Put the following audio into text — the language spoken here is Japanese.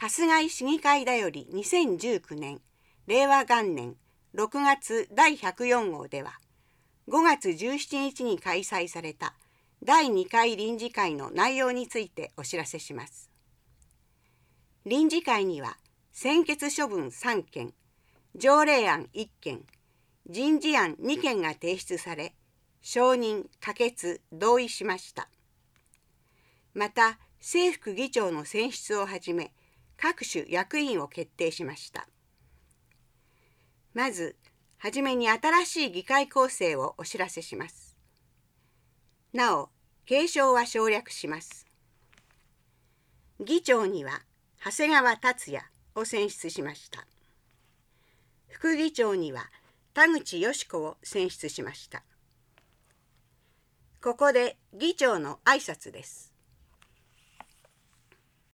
春日井市議会だより2019年令和元年6月第104号では、5月17日に開催された第2回臨時会の内容についてお知らせします。臨時会には専決処分3件、条例案1件、人事案2件が提出され、承認・可決・同意しました。また、正副議長の選出をはじめ、各種役員を決定しました。まず、はじめに新しい議会構成をお知らせします。なお、継承は省略します。議長には、長谷川達也を選出しました。副議長には、田口よし子を選出しました。ここで議長の挨拶です。